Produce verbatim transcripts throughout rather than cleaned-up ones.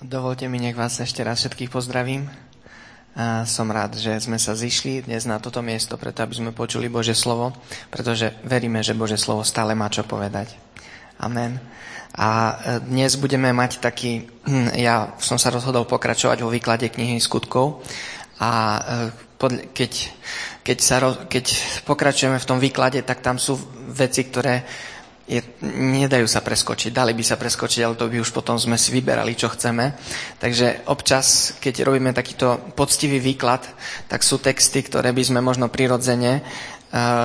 Dovolte mi, nech vás ešte raz všetkých pozdravím. A som rád, že sme sa zišli dnes na toto miesto, preto aby sme počuli Božie slovo, pretože veríme, že Božie slovo stále má čo povedať. Amen. A dnes budeme mať taký, ja som sa rozhodol pokračovať vo výklade knihy Skutkov a keď, keď, sa, keď pokračujeme v tom výklade, tak tam sú veci, ktoré Je, nedajú sa preskočiť, dali by sa preskočiť, ale to by už potom sme si vyberali, čo chceme. Takže občas, keď robíme takýto poctivý výklad, tak sú texty, ktoré by sme možno prirodzene uh,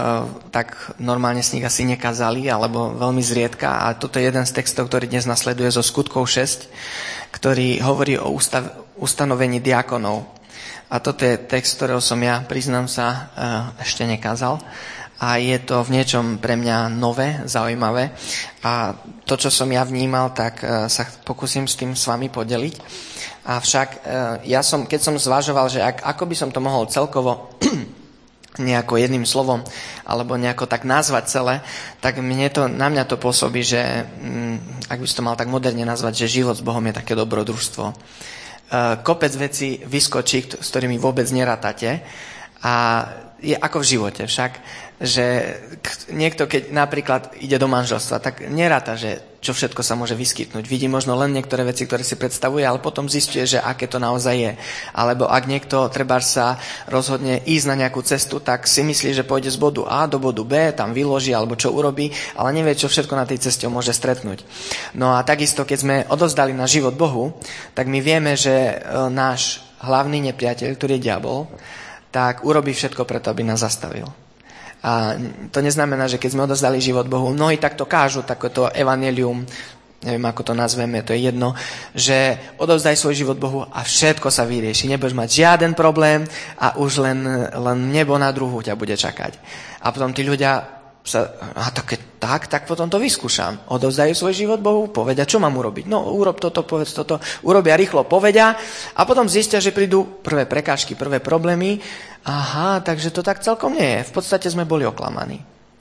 tak normálne z nich asi nekázali, alebo veľmi zriedka. A toto je jeden z textov, ktorý dnes nasleduje zo Skutkov šesť, ktorý hovorí o ustav, ustanovení diakonov. A toto je text, ktorého som ja, priznám sa, uh, ešte nekázal. A je to v niečom pre mňa nové, zaujímavé. A to, čo som ja vnímal, tak sa pokúsim s tým s vami podeliť. Avšak ja som, keď som zvažoval, že ak, ako by som to mohol celkovo nejako jedným slovom alebo nejako tak nazvať celé, tak mne to, na mňa to pôsobí, že ak by som to mal tak moderne nazvať, že život s Bohom je také dobrodružstvo. Kopec vecí vyskočí, s ktorými vôbec nerátate. A je ako v živote však, že niekto, keď napríklad ide do manželstva, tak neráta, že čo všetko sa môže vyskytnúť. Vidí možno len niektoré veci, ktoré si predstavuje, ale potom zistuje, že aké to naozaj je. Alebo ak niekto treba sa rozhodne ísť na nejakú cestu, tak si myslí, že pôjde z bodu A do bodu B, tam vyloží alebo čo urobí, ale nevie, čo všetko na tej ceste môže stretnúť. No a takisto, keď sme odovzdali náš život Bohu, tak my vieme, že náš hlavný nepriateľ, ktorý je diabol, tak urobí všetko preto, aby nás zastavil. A to neznamená, že keď sme odozdali život Bohu, mnohí takto kážu, takéto evanjelium, neviem ako to nazveme, to je jedno, že odovzdaj svoj život Bohu a všetko sa vyrieši. Nebudeš mať žiaden problém a už len, len nebo na druhu ťa bude čakať. A potom tí ľudia sa, a to keď tak, tak potom to vyskúšam. Odovzdajú svoj život Bohu, povedia, čo mám urobiť. No, urob toto, povedz toto. Urobia rýchlo, povedia a potom zistia, že prídu prvé prekážky, prvé problémy. Aha, takže to tak celkom nie je. V podstate sme boli oklamaní.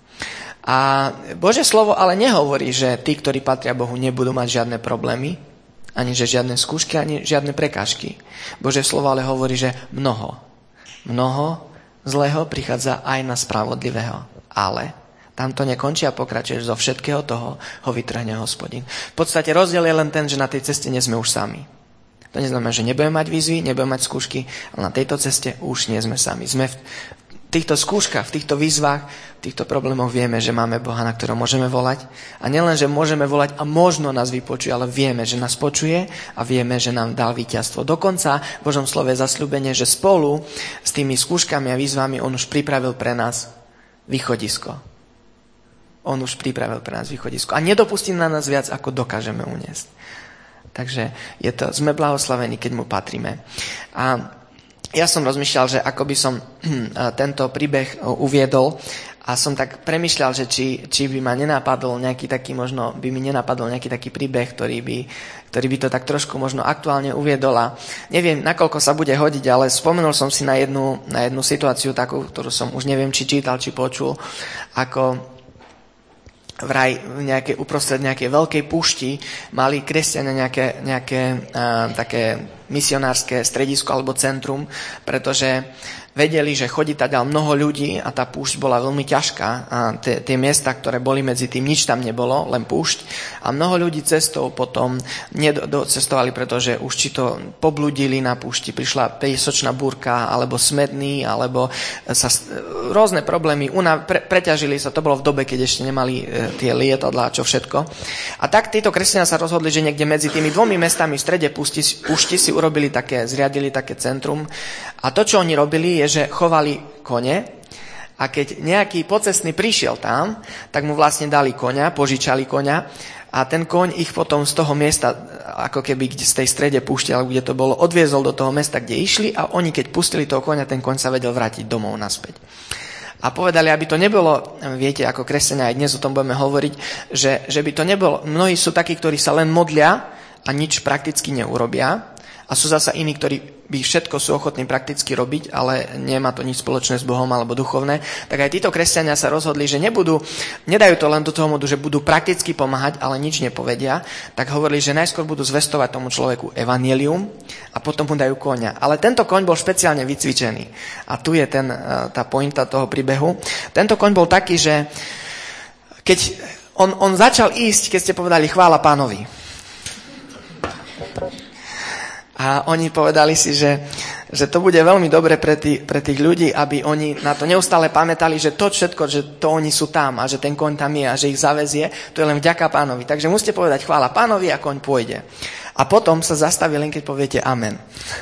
A Božie slovo ale nehovorí, že tí, ktorí patria Bohu, nebudú mať žiadne problémy, ani že žiadne skúšky, ani žiadne prekážky. Božie slovo ale hovorí, že mnoho, mnoho zlého prichádza aj na spravodlivého. Ale tam to nekončí a pokračuješ, zo všetkého toho ho vytrhne Hospodin. V podstate rozdiel je len ten, že na tej ceste nie sme už sami. To neznamená, že nebudeme mať výzvy, nebudeme mať skúšky, ale na tejto ceste už nie sme sami. Sme v týchto skúškach, v týchto výzvach, v týchto problémoch vieme, že máme Boha, na ktorého môžeme volať. A nielen, že môžeme volať a možno nás vypočuje, ale vieme, že nás počuje a vieme, že nám dal víťazstvo. Dokonca v Božom slove je zasľúbenie, že spolu s tými skúškami a výzvami on už pripravil pre nás východisko. On už pripravil pre nás východisko. A nedopustí na nás viac, ako dokážeme uniesť. Takže je to, sme blahoslavení, keď mu patríme. A ja som rozmýšľal, že ako by som tento príbeh uviedol a som tak premýšľal, že či, či by ma nenapadol nejaký taký, možno by mi nenapadol nejaký taký príbeh, ktorý by, ktorý by to tak trošku možno aktuálne uviedol. A neviem, nakoľko sa bude hodiť, ale spomenul som si na jednu, na jednu situáciu takú, ktorú som už neviem, či čítal, či počul, ako vraj nejaké, uprostred nejakej veľkej púšti mali kresťania nejaké, nejaké uh, také misionárske stredisko alebo centrum, pretože vedeli, že chodí tam mnoho ľudí a tá púšť bola veľmi ťažká a tie, tie miesta, ktoré boli medzi tým, nič tam nebolo, len púšť a mnoho ľudí cestou potom nedocestovali, pretože už či to pobludili na púšti, prišla piesočná búrka alebo smedný, alebo sa rôzne problémy, una, pre, preťažili sa, to bolo v dobe, keď ešte nemali e, tie lietadlá, čo všetko. A tak títo kresťania sa rozhodli, že niekde medzi tými dvomi mestami v strede púšti, púšti si urobili také, zriadili také centrum a to, čo oni robili, je, že chovali kone a keď nejaký pocestný prišiel tam, tak mu vlastne dali koňa, požičali koňa a ten koň ich potom z toho miesta, ako keby z tej strede púšte, alebo kde to bolo, odviezol do toho mesta, kde išli a oni keď pustili toho koňa, ten koň sa vedel vrátiť domov naspäť. A povedali, aby to nebolo, viete, ako kresťania, aj dnes o tom budeme hovoriť, že, že by to nebolo, mnohí sú takí, ktorí sa len modlia a nič prakticky neurobia, A sú zasa iní, ktorí by všetko sú ochotní prakticky robiť, ale nemá to nič spoločné s Bohom alebo duchovné. Tak aj títo kresťania sa rozhodli, že nebudú, nedajú to len do toho modu, že budú prakticky pomáhať, ale nič nepovedia. Tak hovorili, že najskôr budú zvestovať tomu človeku evanjelium a potom mu dajú koňa. Ale tento koň bol špeciálne vycvičený. A tu je ten, tá pointa toho príbehu. Tento koň bol taký, že keď on, on začal ísť, keď ste povedali chvála Pánovi. A oni povedali si, že, že to bude veľmi dobre pre, tý, pre tých ľudí, aby oni na to neustále pamätali, že to všetko, že to oni sú tam a že ten koň tam je a že ich zavezie, to je len vďaka Pánovi. Takže musíte povedať chvála Pánovi a koň pôjde. A potom sa zastaví len, keď poviete amen.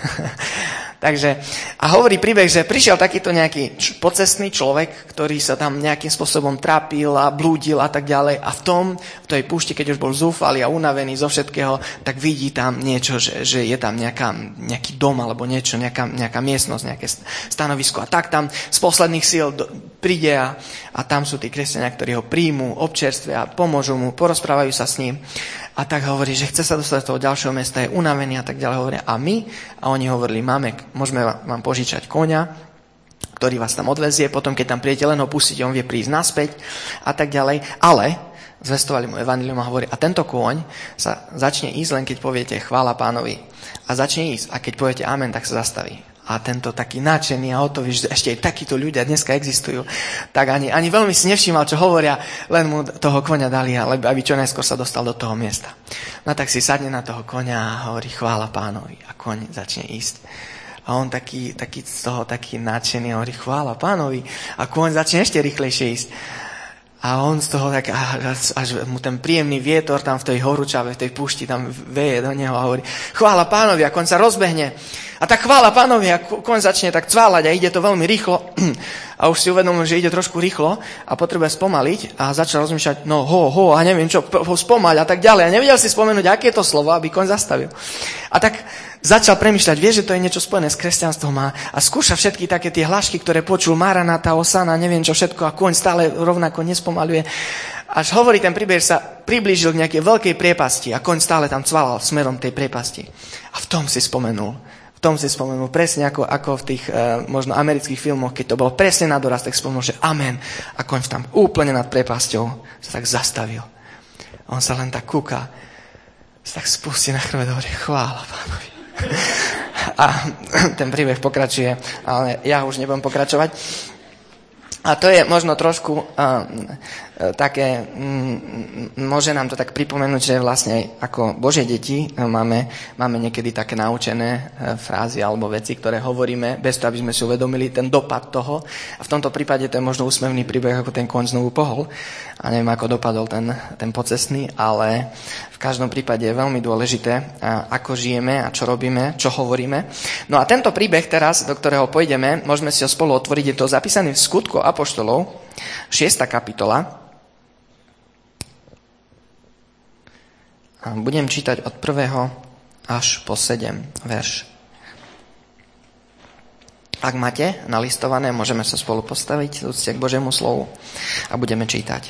Takže, a hovorí príbeh, že prišiel takýto nejaký č- pocestný človek, ktorý sa tam nejakým spôsobom trápil a blúdil a tak ďalej. A v tom, v tej púšti, keď už bol zúfalý a unavený zo všetkého, tak vidí tam niečo, že, že je tam nejaká, nejaký dom alebo niečo, nejaká, nejaká miestnosť, nejaké stanovisko. A tak tam z posledných síl do, príde a, a tam sú tí kresťania, ktorí ho príjmú, občerstvia, pomôžu mu, porozprávajú sa s ním. A tak hovorí, že chce sa dostať do toho ďalšieho mesta, je unavený a tak ďalej. Hovorí, a my? A oni hovorili, máme, môžeme vám požičať koňa, ktorý vás tam odvezie, potom keď tam príjete, len ho pustiť, on vie prísť naspäť a tak ďalej. Ale zvestovali mu evanjelium a hovorí, a tento kôň sa začne ísť len keď poviete chvála Pánovi. A začne ísť. A keď poviete amen, tak sa zastaví. A tento taký nadšený a hotový, že ešte aj takíto ľudia dneska existujú, tak ani, ani veľmi si nevšímal, čo hovoria, len mu toho koňa dali, aby čo najskôr sa dostal do toho miesta. No tak si sadne na toho koňa a hovorí chvála Pánovi a koň začne ísť. A on taký, taký z toho taký nadšený a hovorí chvála Pánovi a koň začne ešte rýchlejšie ísť. A on z toho tak, až, až mu ten príjemný vietor tam v tej horúčave, v tej púšti tam veje do neho a hovorí chvála Pánovi a koň sa rozbehne. A tak chvála Pánovi a koň začne tak cváľať a ide to veľmi rýchlo. A už si uvedomil, že ide trošku rýchlo a potrebuje spomaliť a začal rozmýšľať, no ho, ho, a neviem čo, ho spomaľ a tak ďalej. A nevedel si spomenúť, aké je to slovo, aby koň zastavil. A tak začal premýšľať, vie, že to je niečo spojené s kresťanstvom a, a skúša všetky také tie hlášky, ktoré počul Maranata, Osana, neviem čo všetko a koň stále rovnako nespomaluje. Až hovorí ten príbeh, sa priblížil k nejakej veľkej priepasti a koň stále tam cvalal smerom tej priepasti. A v tom si spomenul. V tom si spomenul presne ako, ako v tých e, možno amerických filmoch, keď to bolo presne na doraz, tak spomenul, že amen. A koň tam úplne nad priepasťou sa tak zastavil. A on sa len tak kúka, sa tak spustí na chrbet a hovorí chvála Pánovi. A ten príbeh pokračuje, ale ja už nebudem pokračovať. A to je možno trošku uh, také, um, môže nám to tak pripomenúť, že vlastne ako Božie deti máme, máme niekedy také naučené uh, frázy alebo veci, ktoré hovoríme, bez toho, aby sme si uvedomili ten dopad toho. A v tomto prípade to je možno úsmevný príbeh, ako ten koň znovu pohol. A neviem, ako dopadol ten, ten pocestný, ale v každom prípade je veľmi dôležité, uh, ako žijeme a čo robíme, čo hovoríme. No a tento príbeh teraz, do ktorého pôjdeme, môžeme si ho spolu otvoriť, je to zapísané v Skutku apoštolov, šiesta kapitola. A budem čítať od prvého až po sedem verš. Ak máte nalistované, môžeme sa spolu postaviť z úcty k Božiemu slovu a budeme čítať.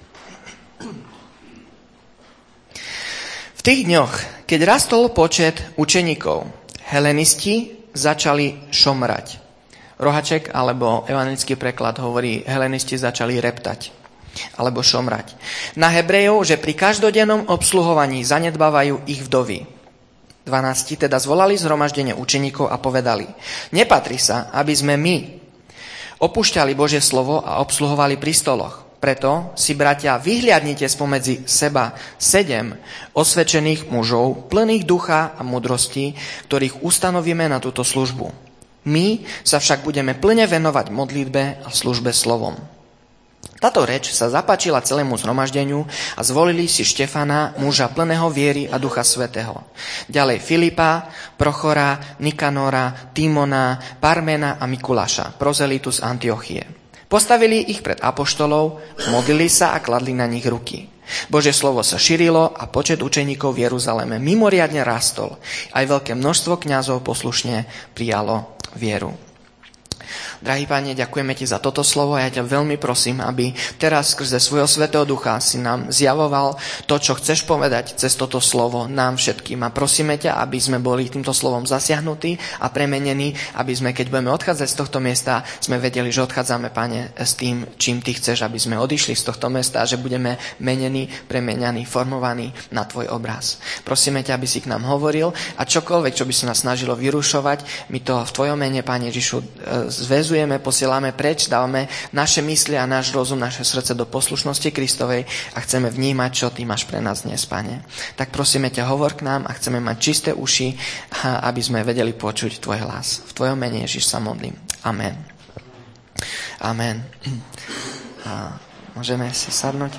V tých dňoch, keď rastol počet učeníkov, helenisti začali šomrať. Rohaček alebo evanjelický preklad hovorí, helenisti začali reptať alebo šomrať. Na Hebrejov, že pri každodennom obsluhovaní zanedbávajú ich vdovy. dvanásti teda zvolali zhromaždenie učeníkov a povedali, nepatrí sa, aby sme my opúšťali Božie slovo a obsluhovali pri stoloch. Preto si, bratia, vyhliadnite spomedzi seba sedem osvedčených mužov, plných ducha a múdrosti, ktorých ustanovíme na túto službu. My sa však budeme plne venovať modlitbe a službe slovom. Táto reč sa zapáčila celému zhromaždeniu a zvolili si Štefana, muža plného viery a ducha svätého. Ďalej Filipa, Prochora, Nikanora, Timona, Parmena a Mikuláša, prozelitu z Antiochie. Postavili ich pred apoštolov, modlili sa a kladli na nich ruky. Božie slovo sa šírilo a počet učeníkov v Jeruzaleme mimoriadne rastol. Aj veľké množstvo kňazov poslušne prijalo vieru. Drahý Pane, ďakujeme Ti za toto slovo a ja ťa veľmi prosím, aby teraz skrze svojho Svätého Ducha si nám zjavoval to, čo chceš povedať cez toto slovo nám všetkým. A prosíme ťa, aby sme boli týmto slovom zasiahnutí a premenení, aby sme, keď budeme odchádzať z tohto miesta, sme vedeli, že odchádzame, Pane, s tým, čím Ty chceš, aby sme odišli z tohto miesta a že budeme menení, premenianí, formovaní na Tvoj obraz. Prosíme ťa, aby si k nám hovoril a čokoľvek, čo by sa nás snažilo vyrušovať, my to v Tvojom mene, Pane Ježišu, zväzujeme, posielame preč, dávame naše mysli a náš rozum, naše srdce do poslušnosti Kristovej a chceme vnímať, čo Ty máš pre nás dnes, Pane. Tak prosíme ťa, hovor k nám a chceme mať čisté uši, aby sme vedeli počuť Tvoj hlas. V Tvojom mene, Ježiš, sa modlím. Amen. Amen. A môžeme si sadnúť?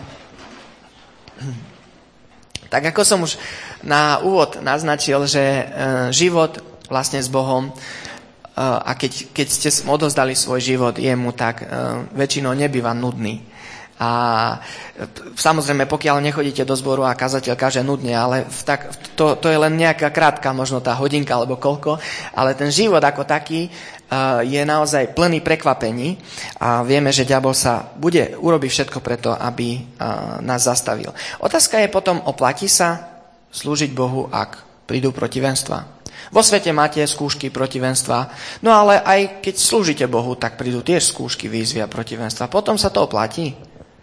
Tak ako som už na úvod naznačil, že život vlastne s Bohom a keď, keď ste odozdali svoj život jemu, tak väčšinou nebýva nudný. A samozrejme, pokiaľ nechodíte do zboru a kazateľ káže nudne, ale v tak, to, to je len nejaká krátka, možno tá hodinka alebo koľko, ale ten život ako taký je naozaj plný prekvapení a vieme, že diabol sa bude urobiť všetko preto, aby nás zastavil. Otázka je potom, oplatí sa slúžiť Bohu, ak prídu protivenstva. Vo svete máte skúšky, protivenstva, no ale aj keď slúžite Bohu, tak prídu tiež skúšky, výzvy a protivenstva. Potom sa to oplatí?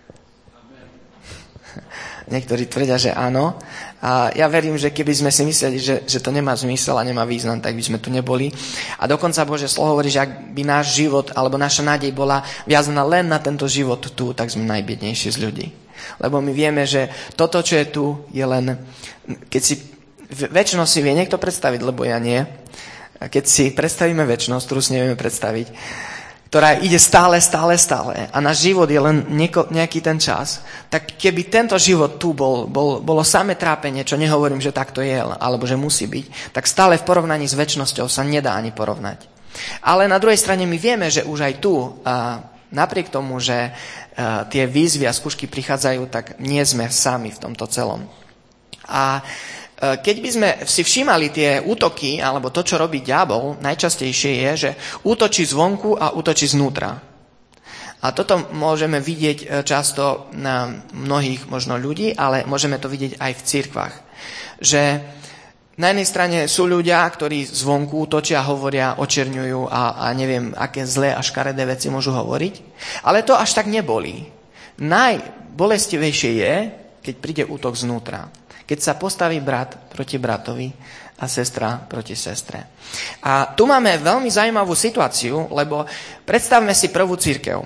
Niektorí tvrdia, že áno. A ja verím, že keby sme si mysleli, že, že to nemá zmysel a nemá význam, tak by sme tu neboli. A dokonca Božie slovo hovorí, že ak by náš život alebo naša nádej bola viazaná len na tento život tu, tak sme najbiednejší z ľudí. Lebo my vieme, že toto, čo je tu, je len... Keď si večnosť si vie niekto predstaviť, lebo ja nie. A keď si predstavíme večnosť, ktorú si nevieme predstaviť, ktorá ide stále, stále, stále a náš život je len nieko, nejaký ten čas, tak keby tento život tu bol, bol, bolo samé trápenie, čo nehovorím, že takto je, alebo že musí byť, tak stále v porovnaní s večnosťou sa nedá ani porovnať. Ale na druhej strane my vieme, že už aj tu, a napriek tomu, že a, tie výzvy a skúšky prichádzajú, tak nie sme sami v tomto celom. A keď by sme si všímali tie útoky, alebo to, čo robí diabol, najčastejšie je, že útočí zvonku a útočí znútra. A toto môžeme vidieť často na mnohých možno ľudí, ale môžeme to vidieť aj v cirkvách. Že na jednej strane sú ľudia, ktorí zvonku útočia, hovoria, očerňujú a, a neviem, aké zlé a škaredé veci môžu hovoriť. Ale to až tak nebolí. Najbolestivejšie je, keď príde útok znútra. Keď sa postaví brat proti bratovi a sestra proti sestre. A tu máme veľmi zaujímavú situáciu, lebo predstavme si prvú cirkev.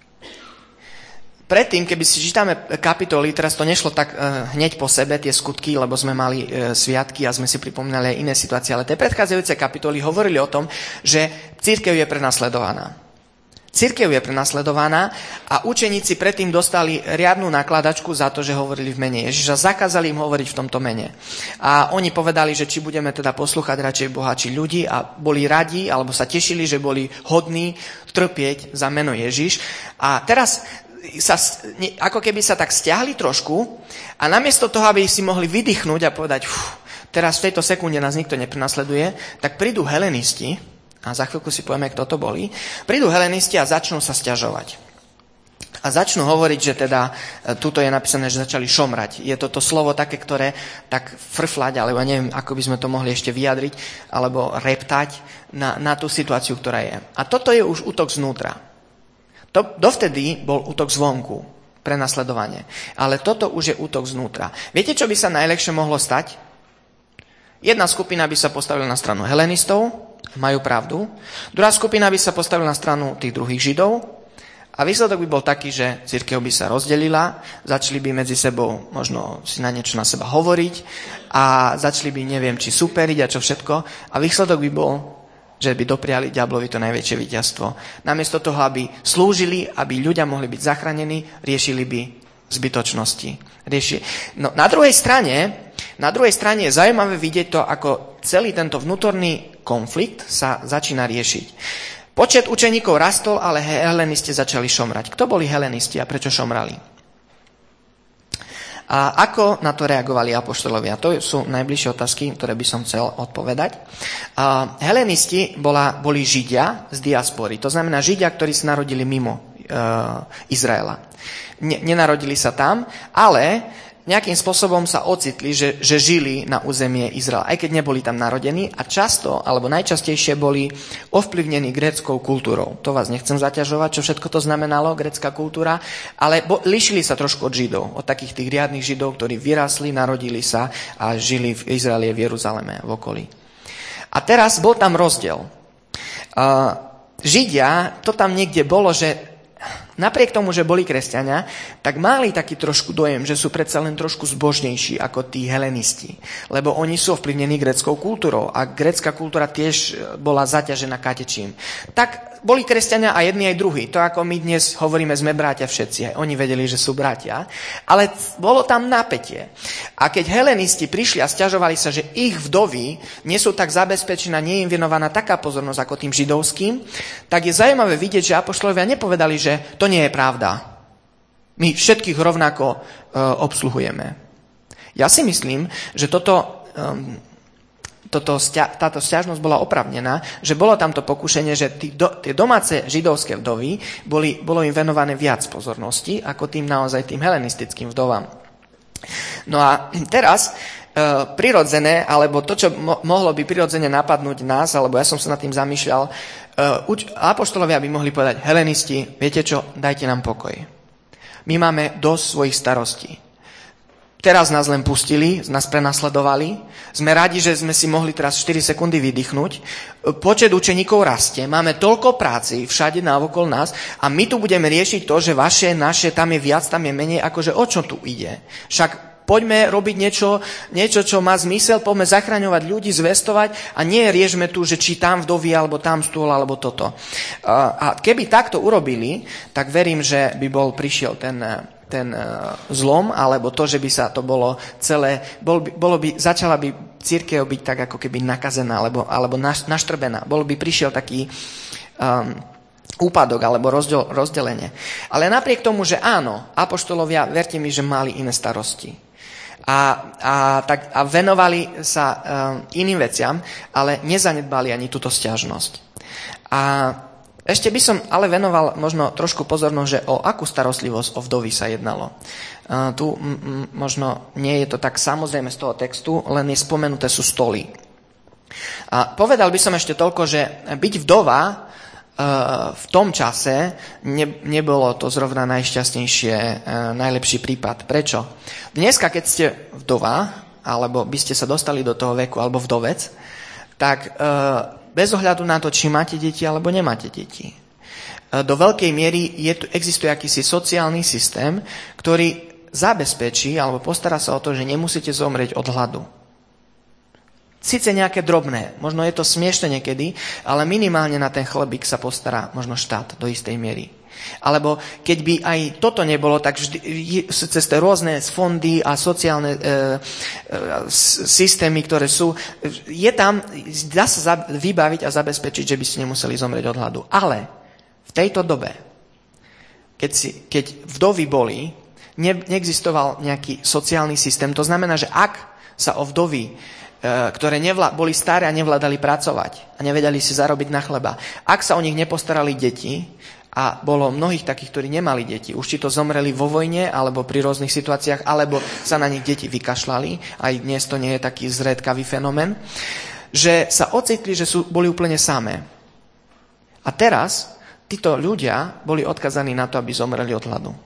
Predtým, keby si čítame kapitoly, teraz to nešlo tak uh, hneď po sebe, tie skutky, lebo sme mali uh, sviatky a sme si pripomínali aj iné situácie, ale tie predchádzajúce kapitoly hovorili o tom, že cirkev je prenasledovaná. Cirkev je prenasledovaná a učeníci predtým dostali riadnu nakladačku za to, že hovorili v mene Ježiša. Zakázali im hovoriť v tomto mene. A oni povedali, že či budeme teda poslúchať radšej Boha, či ľudí, a boli radi, alebo sa tešili, že boli hodní trpieť za meno Ježiš. A teraz sa, ako keby sa tak stiahli trošku a namiesto toho, aby si mohli vydýchnuť a povedať, teraz v tejto sekunde nás nikto neprenasleduje, tak prídu helenisti, a za chvíľku si povieme, kto to boli, prídu helenisti a začnú sa sťažovať. A začnú hovoriť, že teda, tuto je napísané, že začali šomrať. Je toto slovo také, ktoré tak frflať, alebo neviem, ako by sme to mohli ešte vyjadriť, alebo reptať na, na tú situáciu, ktorá je. A toto je už útok znútra. To, dovtedy bol útok zvonku, prenasledovanie. Ale toto už je útok znútra. Viete, čo by sa najlepšie mohlo stať? Jedna skupina by sa postavila na stranu helenistov, majú pravdu. Druhá skupina by sa postavila na stranu tých druhých Židov a výsledok by bol taký, že cirkev by sa rozdelila, začali by medzi sebou možno si na niečo na seba hovoriť a začali by neviem, či superiť a čo všetko a výsledok by bol, že by dopriali diablovi to najväčšie víťazstvo. Namiesto toho, aby slúžili, aby ľudia mohli byť zachránení, riešili by zbytočnosti. Rieši... No, na druhej strane Na druhej strane je zaujímavé vidieť to, ako celý tento vnútorný konflikt sa začína riešiť. Počet učeníkov rastol, ale helenisti začali šomrať. Kto boli helenisti a prečo šomrali? A ako na to reagovali apoštolovia? To sú najbližšie otázky, ktoré by som chcel odpovedať. A helenisti bola, boli Židia z diaspory. To znamená Židia, ktorí sa narodili mimo uh, Izraela. Ne, nenarodili sa tam, ale nejakým spôsobom sa ocitli, že, že žili na územie Izraela, aj keď neboli tam narodení a často, alebo najčastejšie boli ovplyvnení gréckou kultúrou. To vás nechcem zaťažovať, čo všetko to znamenalo, grécka kultúra, ale bo, lišili sa trošku od Židov, od takých tých riadnych Židov, ktorí vyrásli, narodili sa a žili v Izraeli, v Jeruzaleme, v okolí. A teraz bol tam rozdiel. Uh, Židia, to tam niekde bolo, že napriek tomu, že boli kresťania, tak mali taký trošku dojem, že sú predsa len trošku zbožnejší ako tí helenisti. Lebo oni sú ovplyvnení gréckou kultúrou a grécka kultúra tiež bola zaťažená katečím. Tak boli kresťania aj jedni, aj druhí. To ako my dnes hovoríme, sme bratia všetci. Aj oni vedeli, že sú bratia. Ale bolo tam napätie. A keď helenisti prišli a sťažovali sa, že ich vdovy nie sú tak zabezpečené, nie je im venovaná taká pozornosť ako tým židovským, tak je zaujímavé vidieť, že apoštolovia nepovedali, že to nie je pravda. My všetkých rovnako uh, obsluhujeme. Ja si myslím, že toto, um, toto stia- táto sťažnosť bola oprávnená, že bolo tamto pokušenie, že tí do, tie domáce židovské vdovy boli, bolo im venované viac pozornosti ako tým naozaj tým helenistickým vdovám. No a teraz uh, prirodzené, alebo to, čo mo- mohlo by prirodzene napadnúť nás, alebo ja som sa nad tým zamýšľal, uh, uč- apoštolovia by mohli povedať, helenisti, viete čo, dajte nám pokoj. My máme dosť svojich starostí. Teraz nás len pustili, nás prenasledovali. Sme radi, že sme si mohli teraz štyri sekundy vydýchnuť. Počet učeníkov rastie. Máme toľko práci všade návokol nás a my tu budeme riešiť to, že vaše, naše, tam je viac, tam je menej. Akože o čo tu ide? Však poďme robiť niečo, niečo, čo má zmysel, poďme zachraňovať ľudí, zvestovať a nie riešme tu, že či tam vdovy, alebo tam stôl, alebo toto. A keby takto urobili, tak verím, že by bol prišiel ten... ten zlom, alebo to, že by sa to bolo celé, bol by, bolo by, začala by cirkev byť tak ako keby nakazená, alebo, alebo naš, naštrbená. Bol by prišiel taký um, úpadok, alebo rozdiel, rozdelenie. Ale napriek tomu, že áno, apoštolovia, verte mi, že mali iné starosti. A, a, tak, a venovali sa um, iným veciam, ale nezanedbali ani túto sťažnosť. A ešte by som ale venoval možno trošku pozornosť, že o akú starostlivosť o vdovy sa jednalo. Uh, tu m- m- možno nie je to tak samozrejme z toho textu, len je spomenuté sú stoly. A povedal by som ešte toľko, že byť vdova uh, v tom čase ne- nebolo to zrovna najšťastnejšie, uh, najlepší prípad. Prečo? Dneska, keď ste vdova, alebo by ste sa dostali do toho veku, alebo vdovec, tak... Uh, bez ohľadu na to, či máte deti alebo nemáte deti. Do veľkej miery je tu, existuje akýsi sociálny systém, ktorý zabezpečí alebo postará sa o to, že nemusíte zomrieť od hladu. Sice nejaké drobné, možno je to smiešne niekedy, ale minimálne na ten chlebík sa postará možno štát do istej miery. Alebo keď by aj toto nebolo, tak vždy, cez tie rôzne fondy a sociálne e, e, systémy, ktoré sú, je tam, dá sa vybaviť a zabezpečiť, že by ste nemuseli zomrieť od hladu. Ale v tejto dobe, keď, si, keď vdovy boli, ne, neexistoval nejaký sociálny systém. To znamená, že ak sa o vdovy, ktoré nevla, boli staré a nevládali pracovať a nevedeli si zarobiť na chleba, ak sa o nich nepostarali deti, a bolo mnohých takých, ktorí nemali deti, už či to zomreli vo vojne, alebo pri rôznych situáciách, alebo sa na nich deti vykašľali, aj dnes to nie je taký zriedkavý fenomén, že sa ocitli, že sú, boli úplne samé. A teraz títo ľudia boli odkazaní na to, aby zomreli od hladu.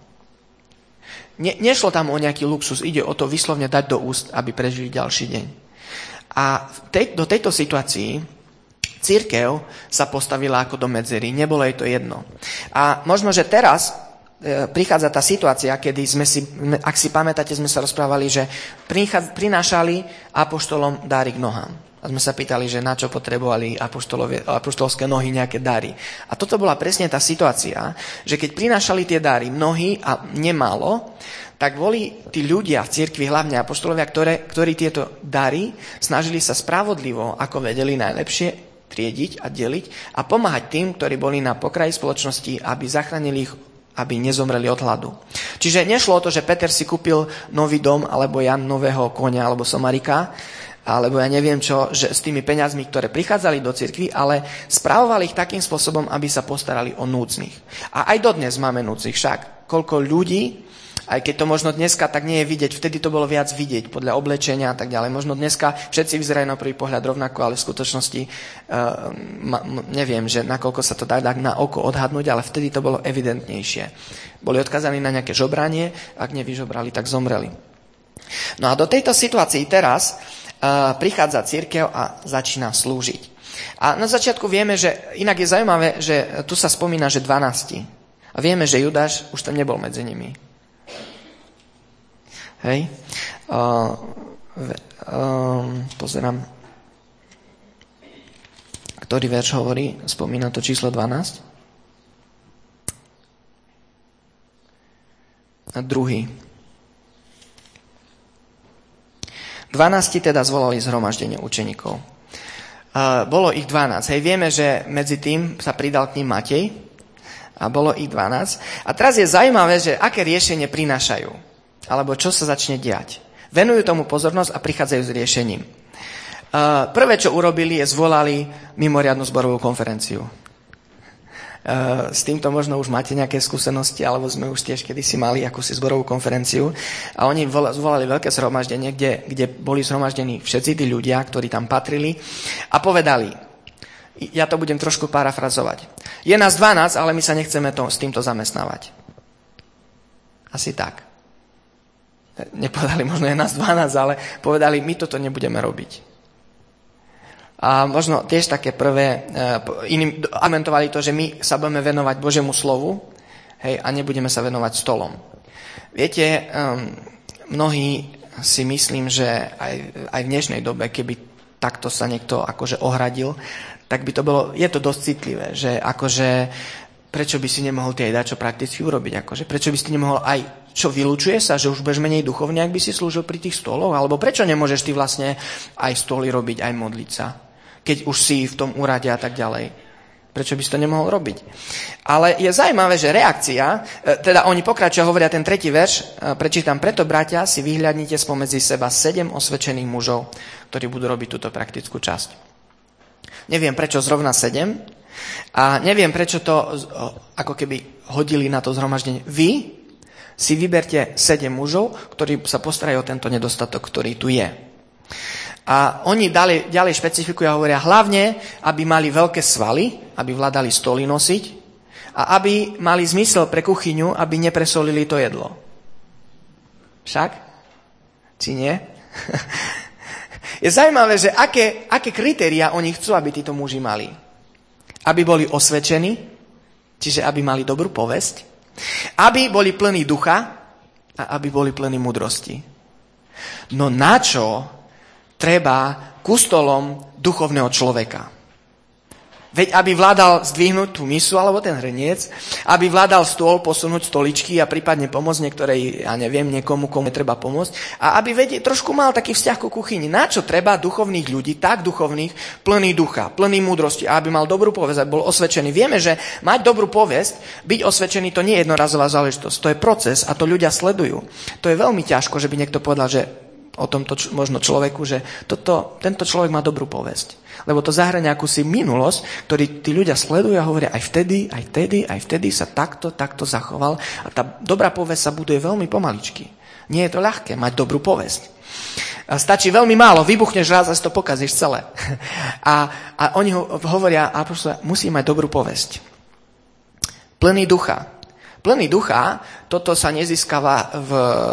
Ne, nešlo tam o nejaký luxus, ide o to vyslovne dať do úst, aby prežili ďalší deň. A tej, do tejto situácii cirkev sa postavila ako do medzery. Nebolo jej to jedno. A možno, že teraz e, prichádza tá situácia, kedy sme si, ak si pamätáte, sme sa rozprávali, že prinášali apoštolom dáry k nohám. A sme sa pýtali, že na čo potrebovali apoštolovské nohy nejaké dary. A toto bola presne tá situácia, že keď prinášali tie dary mnohí a nemálo, tak boli tí ľudia v cirkvi, hlavne apoštolovia, ktoré, ktorí tieto dary snažili sa spravodlivo, ako vedeli najlepšie, triediť a deliť a pomáhať tým, ktorí boli na pokraji spoločnosti, aby zachránili ich aby nezomreli od hladu. Čiže nešlo o to, že Peter si kúpil nový dom, alebo Jan nového konia, alebo somarika, alebo ja neviem čo, že s tými peňazmi, ktoré prichádzali do cirkvi, ale správovali ich takým spôsobom, aby sa postarali o núdznych. A aj dodnes máme núdznych, však koľko ľudí, aj keď to možno dneska tak nie je vidieť, vtedy to bolo viac vidieť podľa oblečenia a tak ďalej. Možno dneska všetci vyzerajú na prvý pohľad rovnako, ale v skutočnosti uh, ma, neviem, že nakoľko sa to dá tak na oko odhadnúť, ale vtedy to bolo evidentnejšie. Boli odkazaní na nejaké žobranie, ak nevyžobrali, tak zomreli. No a do tejto situácii teraz uh, prichádza cirkev a začína slúžiť. A na začiatku vieme, že inak je zaujímavé, že tu sa spomína, že dvanásti. A vieme, že Judáš už tam nebol medzi nimi. Hej. Uh, um, pozerám, ktorý verš hovorí, spomína to číslo dvanásť. A druhý. dvanásti teda zvolali zhromaždenie učeníkov. Uh, bolo ich dvanásť. Hej, vieme, že medzi tým sa pridal k ním Matej a bolo ich dvanásť. A teraz je zaujímavé, že aké riešenie prinášajú. Alebo čo sa začne diať. Venujú tomu pozornosť a prichádzajú s riešením. Uh, prvé, čo urobili, je zvolali mimoriadnu zborovú konferenciu. Uh, s týmto možno už máte nejaké skúsenosti, alebo sme už tiež kedysi mali akúsi zborovú konferenciu. A oni zvolali veľké zhromaždenie, kde, kde boli zhromaždení všetci tí ľudia, ktorí tam patrili a povedali, ja to budem trošku parafrazovať. Je nás dvanásť, ale my sa nechceme to, s týmto zamestnávať. Asi tak. Nepovedali, možno je nás dvanásť, ale povedali, my toto nebudeme robiť. A možno tiež také prvé, iným argumentovali to, že my sa budeme venovať Božiemu slovu, hej, a nebudeme sa venovať stolom. Viete, um, mnohí si myslím, že aj, aj v dnešnej dobe, keby takto sa niekto akože ohradil, tak by to bolo, je to dosť citlivé, že akože prečo by si nemohol tie dačo prakticky urobiť, akože prečo by si nemohol aj čo vylučuje sa, že už budeš menej duchovne, ak by si slúžil pri tých stoloch? Alebo prečo nemôžeš ty vlastne aj stoly robiť, aj modliť sa? Keď už si v tom úrade a tak ďalej. Prečo by si to nemohol robiť? Ale je zaujímavé, že reakcia, teda oni pokračujú, hovoria ten tretí verš, prečítam, preto, bratia, si vyhľadnite spomedzi seba sedem osvedčených mužov, ktorí budú robiť túto praktickú časť. Neviem, prečo zrovna sedem a neviem, prečo to ako keby hodili na to zhromaždenie. Vy si vyberte sedem mužov, ktorí sa postarajú o tento nedostatok, ktorý tu je. A oni ďalej, ďalej špecifikujú a hovoria hlavne, aby mali veľké svaly, aby vládali stoly nosiť a aby mali zmysel pre kuchyňu, aby nepresolili to jedlo. Však? Či nie? Je zaujímavé, že aké, aké kritériá oni chcú, aby títo muži mali. Aby boli osvedčení, čiže aby mali dobrú povesť, aby boli plní ducha a aby boli plní múdrosti. No na čo treba ku stolom duchovného človeka? Veď aby vládal zdvihnúť tú misu alebo ten hrniec, aby vládal stôl, posunúť stoličky a prípadne pomôcť niektorej, ja neviem, niekomu, komu treba pomôcť. A aby vedie, trošku mal taký vzťah ku kuchyni. Na čo treba duchovných ľudí, tak duchovných, plný ducha, plný múdrosti, a aby mal dobrú povesť, aby bol osvedčený. Vieme, že mať dobrú povesť, byť osvedčený, to nie je jednorazová záležitosť, to je proces a to ľudia sledujú. To je veľmi ťažko, že by niekto povedal, že o tomto č- možno človeku, že toto, tento človek má dobrú povesť. Lebo to zahrania akúsi minulosť, ktorý tí ľudia sledujú a hovoria aj vtedy, aj vtedy, aj vtedy sa takto, takto zachoval. A tá dobrá povesť sa buduje veľmi pomaličky. Nie je to ľahké mať dobrú povesť. A stačí veľmi málo, vybuchneš raz a si to pokazíš celé. A, a oni ho, hovoria, a proste musí mať dobrú povesť. Plný ducha. Plný ducha, toto sa nezískava v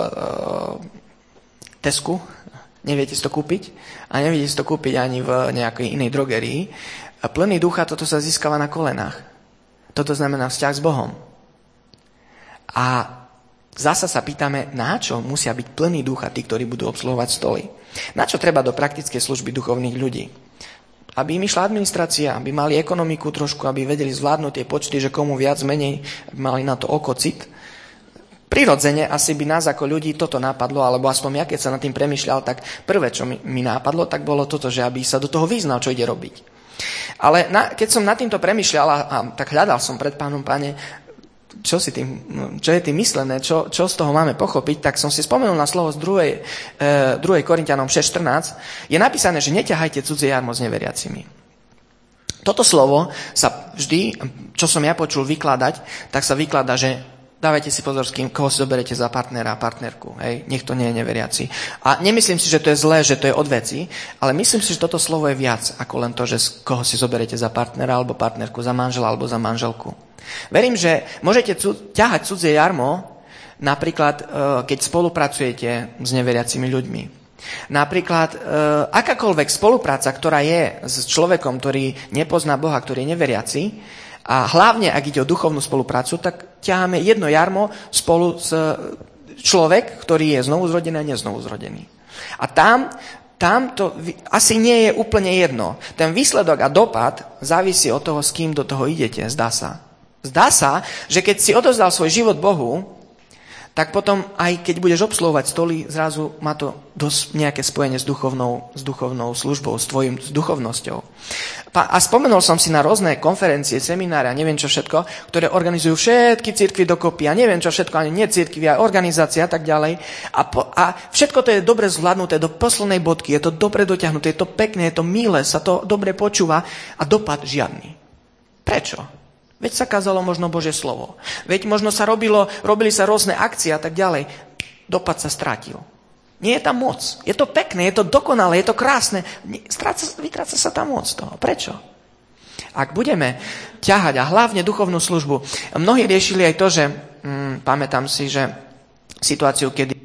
Tesku, neviete si to kúpiť a neviete si to kúpiť ani v nejakej inej drogerii. A plný ducha, toto sa získava na kolenách. Toto znamená vzťah s Bohom. A zasa sa pýtame, na čo musia byť plný ducha tí, ktorí budú obsluhovať stoly. Na čo treba do praktickej služby duchovných ľudí? Aby im išla administrácia, aby mali ekonomiku trošku, aby vedeli zvládnuť tie počty, že komu viac, menej, aby mali na to oko, cit. Prirodzene asi by nás ako ľudí toto napadlo, alebo aspoň ja, keď sa nad tým premýšľal, tak prvé, čo mi, mi nápadlo, tak bolo toto, že aby sa do toho vyznal, čo ide robiť. Ale na, keď som nad týmto premýšľal a, a tak hľadal som pred Pánom, Pane, čo, si tým, čo je tým myslené, čo, čo z toho máme pochopiť, tak som si spomenul na slovo z druhej, e, druhej Korinťanom šesť štrnásť. Je napísané, že neťahajte cudzie jarmo s neveriacimi. Toto slovo sa vždy, čo som ja počul vykladať, tak sa vykladá, že dávajte si pozor, s kým, koho si zoberete za partnera a partnerku. Hej? Nech to nie je neveriaci. A nemyslím si, že to je zlé, že to je od veci, ale myslím si, že toto slovo je viac ako len to, že koho si zoberete za partnera alebo partnerku, za manžela alebo za manželku. Verím, že môžete cu- ťahať cudzie jarmo, napríklad, keď spolupracujete s neveriacimi ľuďmi. Napríklad, e, akákoľvek spolupráca, ktorá je s človekom, ktorý nepozná Boha, ktorý je neveriaci, a hlavne, ak ide o duchovnú spoluprácu, tak ťaháme jedno jarmo spolu s človek, ktorý je znovuzrodený a neznovuzrodený. A tam, tam to asi nie je úplne jedno. Ten výsledok a dopad závisí od toho, s kým do toho idete, zdá sa. Zdá sa, že keď si odovzdal svoj život Bohu, tak potom aj keď budeš obsluhovať stoly, zrazu má to dosť nejaké spojenie s duchovnou, s duchovnou službou, s tvojim, s duchovnosťou. A spomenul som si na rôzne konferencie, semináre a neviem čo všetko, ktoré organizujú všetky cirkvi dokopy a neviem čo všetko, ani nie cirkvi, a organizácie a tak ďalej. A, po, a všetko to je dobre zvládnuté do poslednej bodky, je to dobre dotiahnuté, je to pekné, je to milé, sa to dobre počúva a dopad žiadny. Prečo? Veď sa kázalo možno Božie slovo. Veď možno sa robilo, robili sa rôzne akcie a tak ďalej. Dopad sa strátil. Nie je tam moc. Je to pekné, je to dokonalé, je to krásne. Stráca, vytráca sa tam moc toho. Prečo? Ak budeme ťahať, a hlavne duchovnú službu, mnohí riešili aj to, že hm, pamätám si, že situáciu, kedy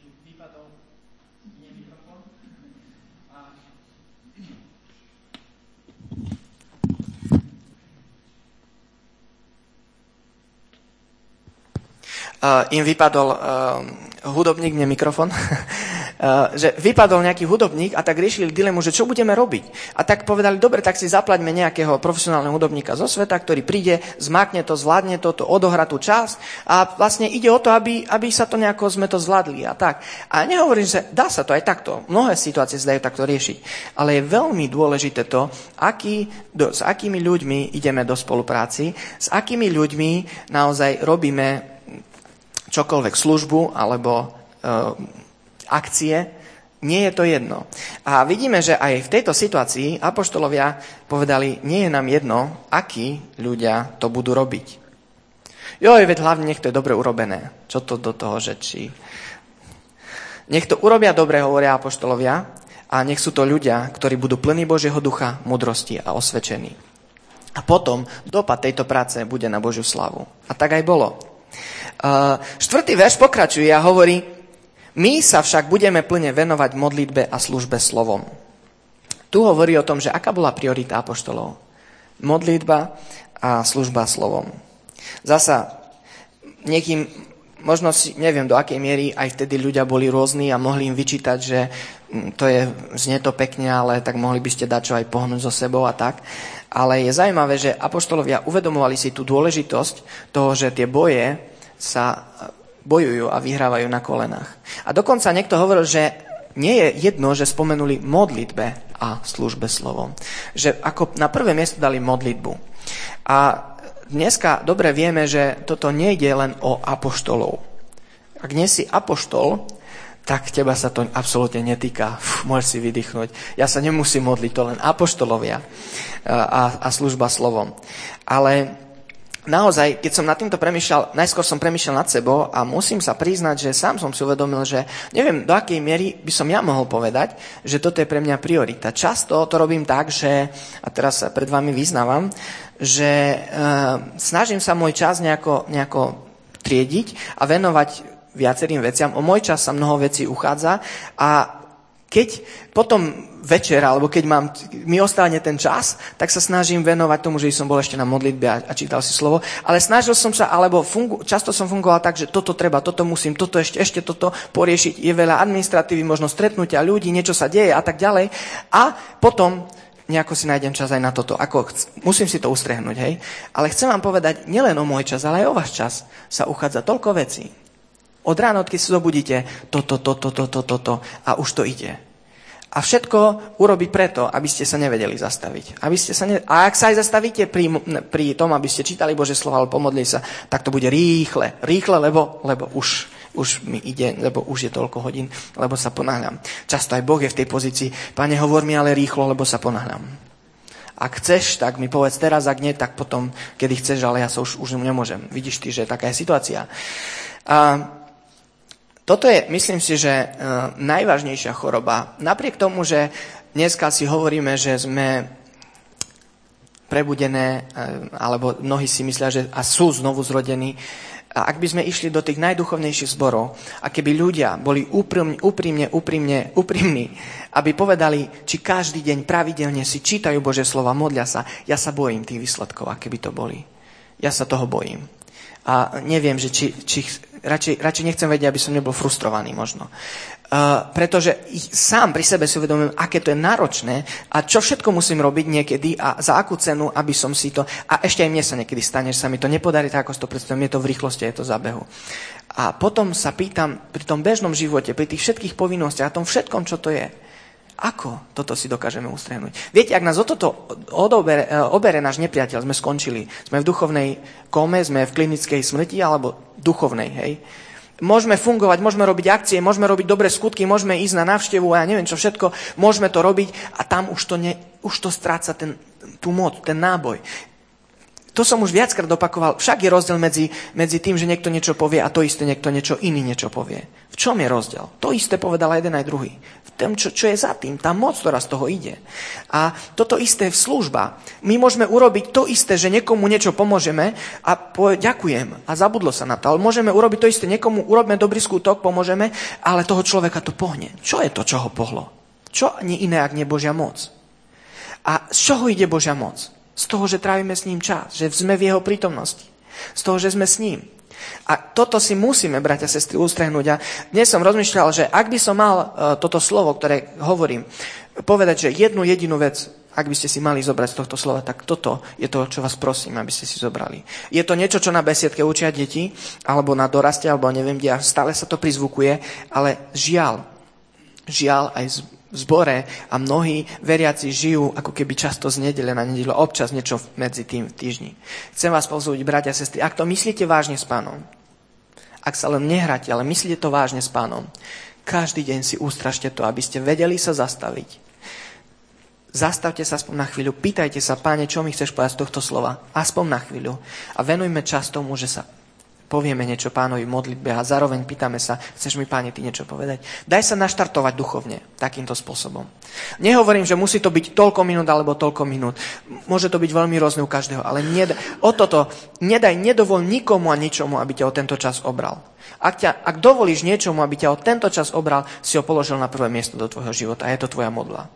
Uh, im vypadol uh, hudobník, nie mikrofon, uh, že vypadol nejaký hudobník a tak riešili dilemu, že čo budeme robiť. A tak povedali, dobre, tak si zaplaťme nejakého profesionálneho hudobníka zo sveta, ktorý príde, zmakne to, zvládne to, to odohrá tú časť a vlastne ide o to, aby, aby sa to nejako sme to zvládli a tak. A nehovorím, že dá sa to aj takto. Mnohé situácie sa dajú takto riešiť. Ale je veľmi dôležité to, aký, do, s akými ľuďmi ideme do spolupráci, s akými ľuďmi naozaj robíme čokoľvek službu alebo e, akcie, nie je to jedno. A vidíme, že aj v tejto situácii apoštolovia povedali, nie je nám jedno, akí ľudia to budú robiť. Joj, veď hlavne nech to je dobre urobené. Čo to do toho, že či... Nech to urobia dobre, hovoria apoštolovia, a nech sú to ľudia, ktorí budú plní Božieho ducha, múdrosti a osvedčení. A potom dopad tejto práce bude na Božiu slavu. A tak aj bolo. Uh, štvrtý verš pokračuje a hovorí, my sa však budeme plne venovať modlitbe a službe slovom. Tu hovorí o tom, že aká bola priorita apoštolov. Modlitba a služba slovom. Zasa niekým, možno si, neviem do akej miery, aj vtedy ľudia boli rôzni a mohli im vyčítať, že to je, znie to pekne, ale tak mohli by ste dať čo aj pohnúť so sebou a tak. Ale je zaujímavé, že apoštolovia uvedomovali si tú dôležitosť toho, že tie boje sa bojujú a vyhrávajú na kolenách. A dokonca niekto hovoril, že nie je jedno, že spomenuli modlitbe a službe slovom. Že ako na prvé miesto dali modlitbu. A dneska dobre vieme, že toto nejde len o apoštolov. Ak nie si apoštol, tak teba sa to absolútne netýka. Uf, môžeš si vydýchnuť. Ja sa nemusím modliť, to len apoštolovia a, a služba slovom. Ale naozaj, keď som nad týmto premýšľal, najskôr som premýšľal nad sebou a musím sa priznať, že sám som si uvedomil, že neviem, do akej miery by som ja mohol povedať, že toto je pre mňa priorita. Často to robím tak, že, a teraz sa pred vami vyznávam, že e, snažím sa môj čas nejako, nejako triediť a venovať viacerým veciam. O môj čas sa mnoho vecí uchádza a keď potom večer, alebo keď mám, mi ostane ten čas, tak sa snažím venovať tomu, že som bol ešte na modlitbe a, a čítal si slovo, ale snažil som sa, alebo fungu, často som fungoval tak, že toto treba, toto musím, toto ešte, ešte toto poriešiť, je veľa administratívy, možno stretnutia ľudí, niečo sa deje a tak ďalej a potom nejako si nájdem čas aj na toto. Ako, musím si to ustrehnúť, hej? Ale chcem vám povedať, nielen o môj čas, ale aj o váš čas sa uchádza toľko vecí. Od rána, keď sa zobudíte, toto, toto, toto, toto a už to ide. A všetko urobiť preto, aby ste sa nevedeli zastaviť. Aby ste sa ne... A ak sa aj zastavíte pri, pri tom, aby ste čítali Božie slovo alebo pomodlili sa, tak to bude rýchle. Rýchle, lebo, lebo už, už mi ide, lebo už je toľko hodín, lebo sa ponáhľam. Často aj Boh je v tej pozícii, Pane, hovor mi ale rýchlo, lebo sa ponáhľam. Ak chceš, tak mi povedz teraz, ak nie, tak potom, kedy chceš, ale ja sa už, už nemôžem. Vidíš ty, že taká je situácia. A toto je, myslím si, že uh, najvážnejšia choroba. Napriek tomu, že dneska si hovoríme, že sme prebudené, uh, alebo mnohí si myslia, že a sú znovu zrodení. A ak by sme išli do tých najduchovnejších zborov, a keby ľudia boli úprimne, úprimne, úprimne, úprimní, aby povedali, či každý deň pravidelne si čítajú Božie slova, modlia sa, ja sa bojím tých výsledkov, aké by to boli. Ja sa toho bojím. A neviem, že či, či radšej, radšej nechcem vedieť, aby som nebol frustrovaný možno. Uh, pretože sám pri sebe si uvedomujem, aké to je náročné a čo všetko musím robiť niekedy a za akú cenu, aby som si to... A ešte aj mne sa niekedy stane, že sa mi to nepodarí tak, ako si to predstavím, je to v rýchlosti, je to v zábehu. A potom sa pýtam pri tom bežnom živote, pri tých všetkých povinnostiach a tom všetkom, čo to je, ako toto si dokážeme ustriahnuť? Viete, ak nás o toto odobere, obere náš nepriateľ, sme skončili. Sme v duchovnej kome, sme v klinickej smrti alebo duchovnej, hej. Môžeme fungovať, môžeme robiť akcie, môžeme robiť dobré skutky, môžeme ísť na návštevu a ja neviem čo všetko, môžeme to robiť a tam už to, ne, už to stráca ten, tú moc, ten náboj. To som už viackrát opakoval. Však je rozdiel medzi, medzi tým, že niekto niečo povie a to isté niekto niečo iný niečo povie. V čom je rozdiel? To isté povedal jeden aj druhý. V tom, čo, čo je za tým, tá moc, ktorá z toho ide. A toto isté v služba. My môžeme urobiť to isté, že niekomu niečo pomôžeme a po, ďakujem a zabudlo sa na to. Ale môžeme urobiť to isté, niekomu urobíme dobrý skutok, pomôžeme, ale toho človeka to pohne. Čo je to, čo ho pohlo? Čo nie iné, ak nie Božia moc? A z čoho ide Božia moc? Z toho, že trávime s ním čas, že sme v jeho prítomnosti. Z toho, že sme s ním. A toto si musíme, bratia a sestry, ustrihnúť. A dnes som rozmýšľal, že ak by som mal uh, toto slovo, ktoré hovorím, povedať, že jednu jedinú vec, ak by ste si mali zobrať z tohto slova, tak toto je to, čo vás prosím, aby ste si zobrali. Je to niečo, čo na besiedke učia deti, alebo na doraste, alebo neviem kde, a stále sa to prizvukuje, ale žiaľ, žiaľ aj z v zbore a mnohí veriaci žijú ako keby často z nedele na nedeľu, občas niečo medzi tým v týždni. Chcem vás povzbudiť, bratia a sestry, ak to myslíte vážne s Pánom, ak sa len nehráte, ale myslíte to vážne s Pánom, každý deň si ústražte to, aby ste vedeli sa zastaviť. Zastavte sa aspoň na chvíľu, pýtajte sa, Páne, čo mi chceš povedať z tohto slova, aspoň na chvíľu a venujme čas tomu, že sa povieme niečo Pánovi v modlitbe a zároveň pýtame sa, chceš mi, Páne, ty niečo povedať? Daj sa naštartovať duchovne takýmto spôsobom. Nehovorím, že musí to byť toľko minút alebo toľko minút. Môže to byť veľmi rôzne u každého, ale nedaj, o toto nedaj, nedovol nikomu a ničomu, aby ťa o tento čas obral. Ak, ťa, ak dovolíš niečomu, aby ťa o tento čas obral, si ho položil na prvé miesto do tvojho života a je to tvoja modla.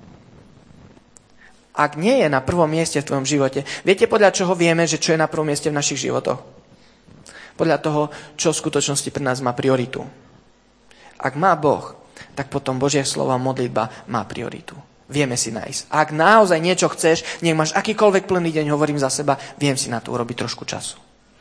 Ak nie je na prvom mieste v tvojom živote, viete, podľa čoho vieme, že čo je na prvom mieste v našich životoch? Podľa toho, čo v skutočnosti pre nás má prioritu. Ak má Boh, tak potom Božie slovo a modlitba má prioritu. Vieme si nájsť. Ak naozaj niečo chceš, nech máš akýkoľvek plný deň, hovorím za seba, viem si na to urobiť trošku času.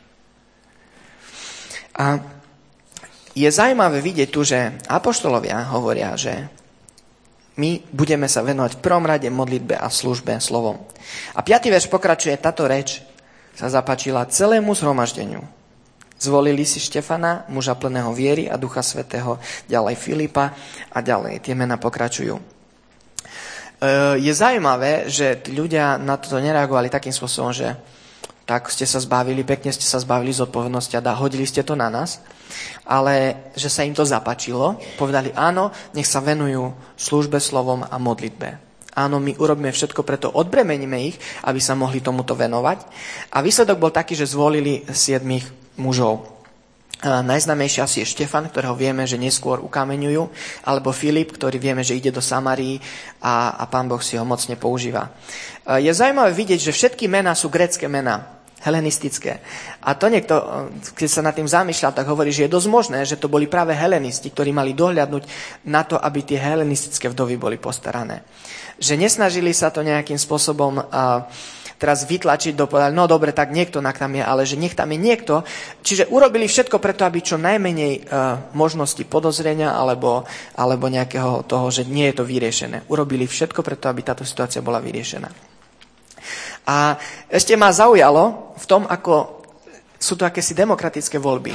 A je zaujímavé vidieť tu, že apoštolovia hovoria, že my budeme sa venovať v prvom rade modlitbe a službe slovom. A piaty verš pokračuje, táto reč sa zapáčila celému zhromaždeniu. Zvolili si Štefana, muža plného viery a Ducha Svätého, ďalej Filipa a ďalej. Tie mená pokračujú. Je zaujímavé, že tí ľudia na toto nereagovali takým spôsobom, že tak ste sa zbavili, pekne ste sa zbavili zodpovednosti a hodili ste to na nás, ale že sa im to zapáčilo, povedali áno, nech sa venujú službe slovom a modlitbe. Áno, my urobíme všetko, preto odbremeníme ich, aby sa mohli tomuto venovať. A výsledok bol taký, že zvolili siedmých mužov. Najznámejší asi je Štefan, ktorého vieme, že neskôr ukameňujú, alebo Filip, ktorý vieme, že ide do Samárii a, a Pán Boh si ho mocne používa. Je zaujímavé vidieť, že všetky mená sú grécke mená, helenistické. A to niekto, keď sa nad tým zamýšľal, tak hovorí, že je dosť možné, že to boli práve helenisti, ktorí mali dohľadnúť na to, aby tie helenistické vdovy boli postarané. Že nesnažili sa to nejakým spôsobom uh, teraz vytlačiť do povedať, no dobre, tak niekto nak tam je, ale že nech tam je niekto. Čiže urobili všetko preto, aby čo najmenej uh, možnosti podozrenia alebo, alebo nejakého toho, že nie je to vyriešené. Urobili všetko preto, aby táto situácia bola vyriešená. A ešte ma zaujalo v tom, ako sú to akési demokratické voľby.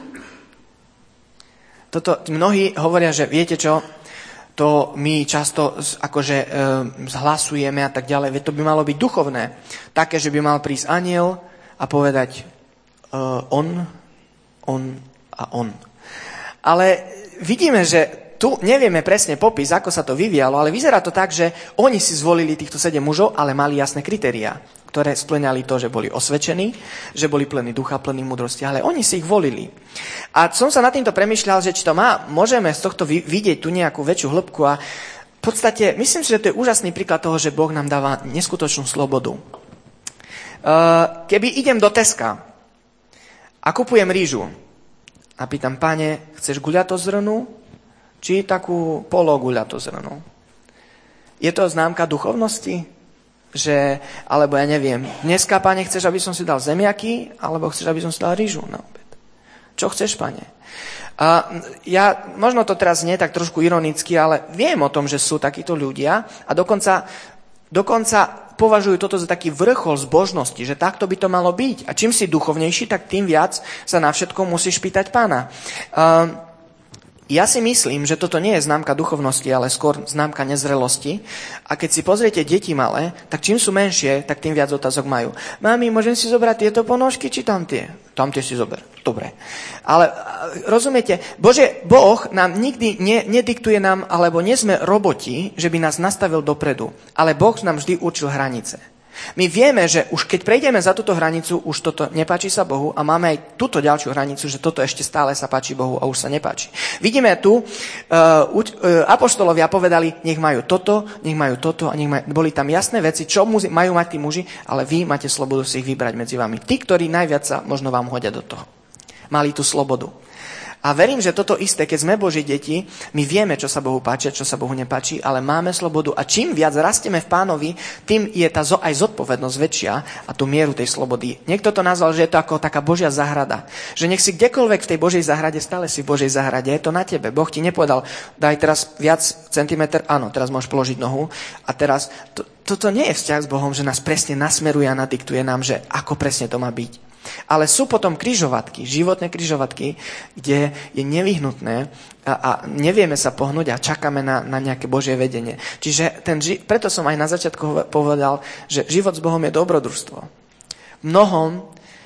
Toto mnohí hovoria, že viete čo, to my často akože e, zhlasujeme a tak ďalej, veď to by malo byť duchovné. Také, že by mal prísť anjel a povedať e, on, on a on. Ale vidíme, že tu nevieme presne popis, ako sa to vyvíjalo, ale vyzerá to tak, že oni si zvolili týchto sedem mužov, ale mali jasné kritériá, ktoré spĺňali to, že boli osvedčení, že boli plní ducha, plní múdrosti, ale oni si ich volili. A som sa nad týmto premýšľal, že či to má, môžeme z tohto vidieť tu nejakú väčšiu hĺbku a v podstate myslím si, že to je úžasný príklad toho, že Boh nám dáva neskutočnú slobodu. Keby idem do Teska a kupujem rýžu a pýtam, Pane, chceš guľatozrnú, či takú pologuľatozrnú? Je to známka duchovnosti? Že, alebo ja neviem, dneska, Pane, chceš, aby som si dal zemiaky, alebo chceš, aby som si dal rýžu na obed? Čo chceš, Pane? A ja, možno to teraz nie tak trošku ironicky, ale viem o tom, že sú takíto ľudia a dokonca, dokonca považujú toto za taký vrchol zbožnosti, že takto by to malo byť. A čím si duchovnejší, tak tým viac sa na všetko musíš pýtať Pána. Uh, Ja si myslím, že toto nie je známka duchovnosti, ale skôr známka nezrelosti. A keď si pozriete deti malé, tak čím sú menšie, tak tým viac otázok majú. Mami, môžem si zobrať tieto ponožky, či tamtie? Tamtie si zober. Dobre. Ale rozumiete, Bože, Boh nám nikdy ne, nediktuje nám, alebo nie sme roboti, že by nás nastavil dopredu. Ale Boh nám vždy určil hranice. My vieme, že už keď prejdeme za túto hranicu, už toto nepáči sa Bohu a máme aj túto ďalšiu hranicu, že toto ešte stále sa páči Bohu a už sa nepáči. Vidíme tu, uh, uh, apoštolovia povedali, nech majú toto, nech majú toto a nech majú, boli tam jasné veci, čo muži, majú mať tí muži, ale vy máte slobodu si ich vybrať medzi vami. Tí, ktorí najviac sa možno vám hodia do toho. Mali tú slobodu. A verím, že toto isté, keď sme Boží deti, my vieme, čo sa Bohu páči, čo sa Bohu nepáči, ale máme slobodu. A čím viac rastieme v Pánovi, tým je tá aj zodpovednosť väčšia a tú mieru tej slobody. Niekto to nazval, že je to ako taká Božia záhrada. Že nech si kdekoľvek v tej Božej záhrade, stále si v Božej záhrade. Je to na tebe. Boh ti nepovedal, daj teraz viac centimeter, áno, teraz môžeš položiť nohu. A teraz, to, toto nie je vzťah s Bohom, že nás presne nasmeruje a nadiktuje nám, že ako presne to má byť. Ale sú potom križovatky, životné križovatky, kde je nevyhnutné a, a nevieme sa pohnúť a čakáme na, na nejaké Božie vedenie. Čiže ten, preto som aj na začiatku povedal, že život s Bohom je dobrodružstvo. Mnohom,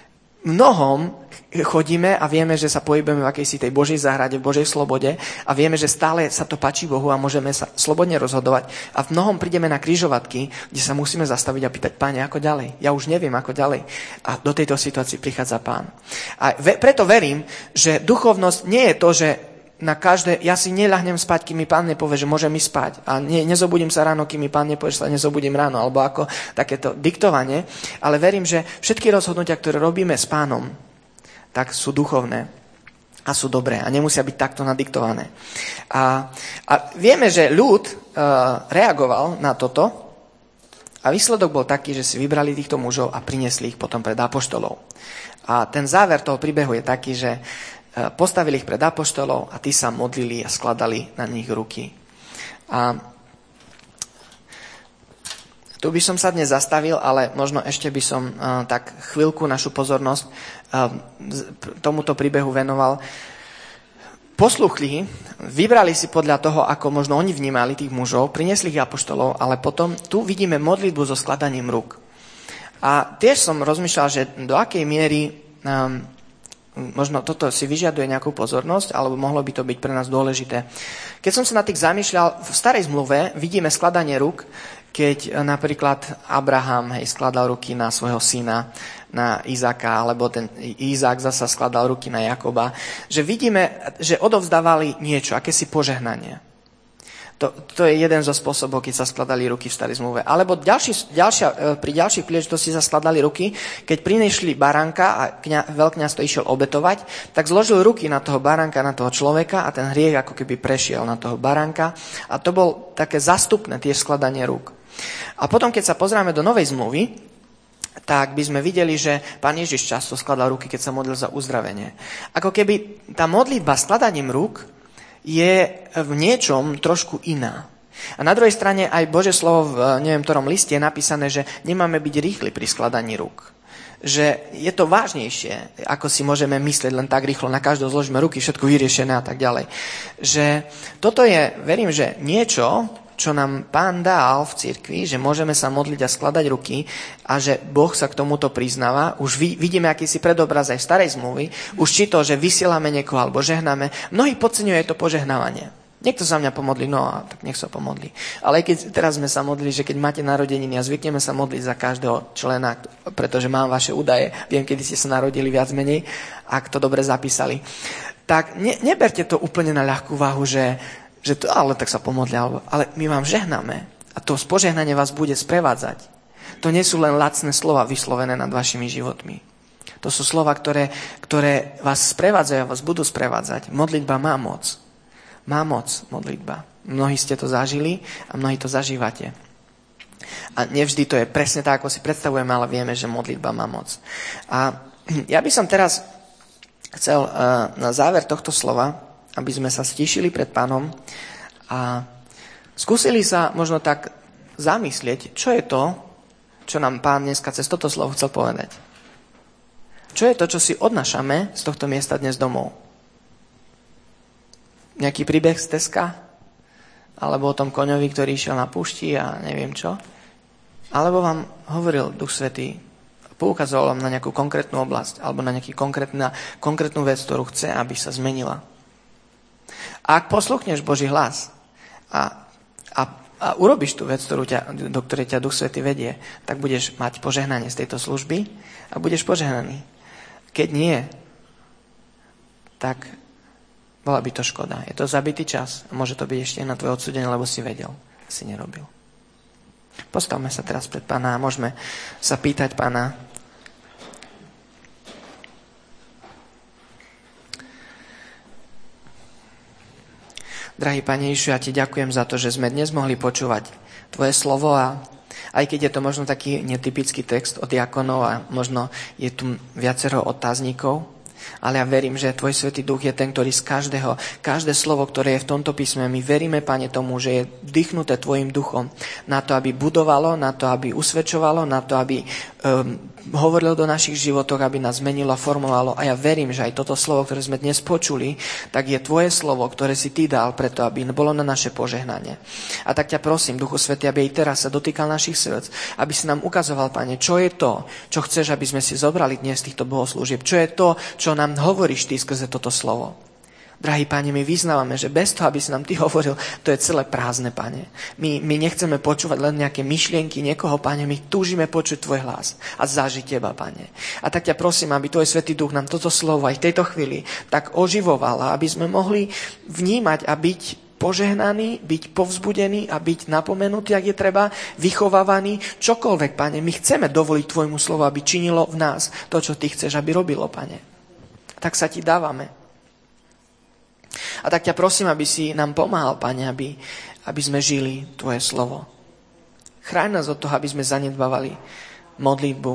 mnohom chodíme a vieme, že sa pohybujeme v akejsi tej Božej záhrade, v Božej slobode a vieme, že stále sa to páči Bohu a môžeme sa slobodne rozhodovať. A v mnohom prídeme na križovatky, kde sa musíme zastaviť a pýtať, Páne, ako ďalej? Ja už neviem, ako ďalej. A do tejto situácii prichádza Pán. A ve, preto verím, že duchovnosť nie je to, že na každé, ja si neľahnem spať, kým mi Pán nepovie, že môžem ísť spať. A ne, nezobudím sa ráno, kým mi Pán nepovie, že sa nezobudím ráno. Alebo ako takéto diktovanie. Ale verím, že všetky rozhodnutia, ktoré robíme s Pánom, tak sú duchovné a sú dobré a nemusia byť takto nadiktované. A, a vieme, že ľud uh, reagoval na toto a výsledok bol taký, že si vybrali týchto mužov a priniesli ich potom pred apoštolov. A ten záver toho príbehu je taký, že uh, postavili ich pred apoštolov a tí sa modlili a skladali na nich ruky. A tu by som sa dnes zastavil, ale možno ešte by som uh, tak chvíľku našu pozornosť uh, tomuto príbehu venoval. Posluchli, vybrali si podľa toho, ako možno oni vnímali tých mužov, priniesli ich apoštolov, ale potom tu vidíme modlitbu so skladaním rúk. A tiež som rozmýšľal, že do akej miery um, možno toto si vyžaduje nejakú pozornosť, alebo mohlo by to byť pre nás dôležité. Keď som sa na tých zamýšľal, v starej zmluve vidíme skladanie rúk, keď napríklad Abraham hej, skladal ruky na svojho syna, na Izáka, alebo ten Izák zasa skladal ruky na Jakoba, že vidíme, že odovzdávali niečo, akési požehnanie. To, to je jeden zo spôsobov, keď sa skladali ruky v starej zmluve. Alebo ďalší, ďalšia, pri ďalších príležitosti sa skladali ruky, keď prinišli baránka a kňa, veľkňaz to išiel obetovať, tak zložil ruky na toho baránka, na toho človeka a ten hriech ako keby prešiel na toho baránka. A to bol také zastupné tiež skladanie rúk. A potom, keď sa pozrieme do Novej zmluvy, tak by sme videli, že Pán Ježiš často skladal ruky, keď sa modlil za uzdravenie. Ako keby tá modlitba skladaním rúk je v niečom trošku iná. A na druhej strane aj Božie slovo v neviem ktorom liste je napísané, že nemáme byť rýchli pri skladaní rúk. Že je to vážnejšie, ako si môžeme myslieť len tak rýchlo, na každého zložíme ruky, všetko vyriešené a tak ďalej. Že toto je, verím, že niečo, čo nám Pán dal v cirkvi, že môžeme sa modliť a skladať ruky a že Boh sa k tomuto priznáva. Už vidíme akýsi predobraz aj v starej zmluvy. Už či to, že vysielame niekoho alebo žehnáme. Mnohí podceňujú to požehnávanie. Niekto sa mňa pomodlí, no a tak nech sa pomodlí. Ale keď teraz sme sa modlili, že keď máte narodeniny a zvykneme sa modliť za každého člena, pretože mám vaše údaje, viem, kedy ste sa narodili viac menej, ak to dobre zapísali, tak ne, neberte to úplne na ľahkú váhu, že že to, ale tak sa pomodlia, ale my vám žehnáme a to požehnanie vás bude sprevádzať. To nie sú len lacné slova vyslovené nad vašimi životmi. To sú slova, ktoré, ktoré vás sprevádzajú a vás budú sprevádzať. Modlitba má moc. Má moc modlitba. Mnohí ste to zažili a mnohí to zažívate. A nevždy to je presne tak, ako si predstavujeme, ale vieme, že modlitba má moc. A ja by som teraz chcel na záver tohto slova, aby sme sa stíšili pred Pánom a skúsili sa možno tak zamyslieť, čo je to, čo nám Pán dneska cez toto slovo chcel povedať. Čo je to, čo si odnášame z tohto miesta dnes domov? Nejaký príbeh z Teska? Alebo o tom koňovi, ktorý išiel na púšti a neviem čo? Alebo vám hovoril Duch Svätý, poukazoval vám na nejakú konkrétnu oblasť alebo na nejakú konkrétnu vec, ktorú chce, aby sa zmenila. A ak posluchneš Boží hlas a, a, a urobíš tú vec, ktorú ťa, do ktorej ťa Duch Svätý vedie, tak budeš mať požehnanie z tejto služby a budeš požehnaný. Keď nie, tak bola by to škoda. Je to zabitý čas a môže to byť ešte na tvoje odsúdenie, lebo si vedel, si nerobil. Postavme sa teraz pred Pána a môžeme sa pýtať Pána. Drahý Pane Ježišu, ja Ti ďakujem za to, že sme dnes mohli počúvať Tvoje slovo a aj keď je to možno taký netypický text od diakonov a možno je tu viacero otáznikov, ale ja verím, že Tvoj Svätý Duch je ten, ktorý z každého, každé slovo, ktoré je v tomto písme, my veríme, Pane, tomu, že je dýchnuté Tvojim duchom na to, aby budovalo, na to, aby usvedčovalo, na to, aby um, hovorilo do našich životov, aby nás zmenilo a formovalo. A ja verím, že aj toto slovo, ktoré sme dnes počuli, tak je Tvoje slovo, ktoré si Ty dal preto, aby bolo na naše požehnanie. A tak ťa prosím, Duchu Svätý, aby aj teraz sa dotýkal našich srdc, aby si nám ukazoval, Pane, čo je to, čo chceš, aby sme si zobrali dnes z týchto bohoslúžieb, čo je to, čo nám hovoríš Ty skrze toto slovo. Drahý Pane, my vyznávame, že bez toho, aby si nám Ty hovoril, to je celé prázdne, Pane. My, my nechceme počúvať len nejaké myšlienky niekoho, Pane, my túžime počuť Tvoj hlas a zažiť Teba, Pane. A tak ťa prosím, aby Tvoj Svätý Duch nám toto slovo aj v tejto chvíli tak oživoval, aby sme mohli vnímať a byť požehnaný, byť povzbudený a byť napomenutý, ak je treba, vychovávaný, čokoľvek, Pane. My chceme dovoliť Tvojmu slovu, aby činilo v nás to, čo Ty chceš, aby robilo, Pane. Tak sa Ti dávame. A tak ťa prosím, aby si nám pomáhal, Pane, aby, aby sme žili Tvoje slovo. Chráň nás od toho, aby sme zanedbávali modlitbu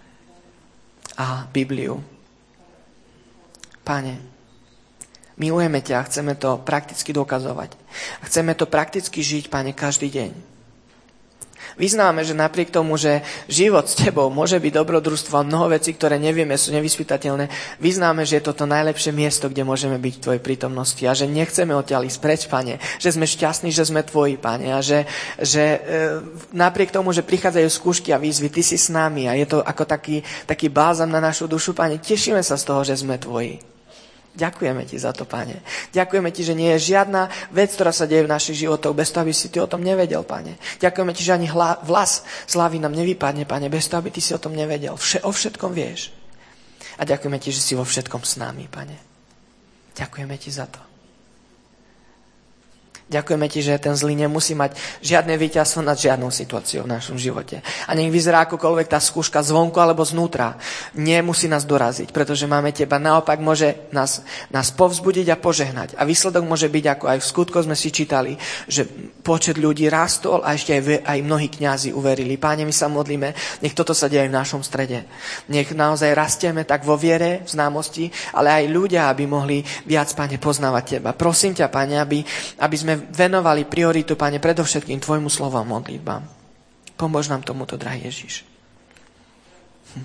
a Bibliu. Pane, milujeme ťa a chceme to prakticky dokazovať. A chceme to prakticky žiť, Pane, každý deň. Vyznáme, že napriek tomu, že život s Tebou môže byť dobrodružstvo a mnoho vecí, ktoré nevieme, sú nevyspytateľné, vyznáme, že je to to najlepšie miesto, kde môžeme byť v Tvojej prítomnosti a že nechceme odtiaľ ísť preč, Pane, že sme šťastní, že sme Tvoji, Pane, a že, že e, napriek tomu, že prichádzajú skúšky a výzvy, Ty si s nami a je to ako taký, taký bálzam na našu dušu, Pane, tešíme sa z toho, že sme Tvoji. Ďakujeme Ti za to, Pane. Ďakujeme Ti, že nie je žiadna vec, ktorá sa deje v našich životoch, bez toho, aby si Ty o tom nevedel, Pane. Ďakujeme Ti, že ani hla, vlas slávy nám nevypadne, Pane, bez toho, aby Ty si o tom nevedel. Vše, o všetkom vieš. A ďakujeme Ti, že si vo všetkom s nami, Pane. Ďakujeme Ti za to. Ďakujeme ti, že ten zlý nemusí mať žiadne víťazstvo nad žiadnou situáciou v našom živote. A nech vyzerá akokoľvek tá skúška zvonku alebo znútra. Nemusí nás doraziť, pretože máme teba. Naopak môže nás, nás povzbudiť a požehnať. A výsledok môže byť, ako aj v skutkoch sme si čítali, že počet ľudí rastol a ešte aj, aj mnohí kňazi uverili. Páne, my sa modlíme, nech toto sa deje v našom strede. Nech naozaj rastieme tak vo viere, v známosti, ale aj ľudia, aby mohli viac, Pane, poznávať teba. Prosím ťa, Pane, aby, aby sme venovali prioritu, Pane, predovšetkým tvojmu slovu a modlitbám. Pomôž nám tomuto, drahý Ježiš. Hm.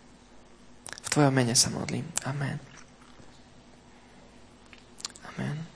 V tvojom mene sa modlím. Amen. Amen.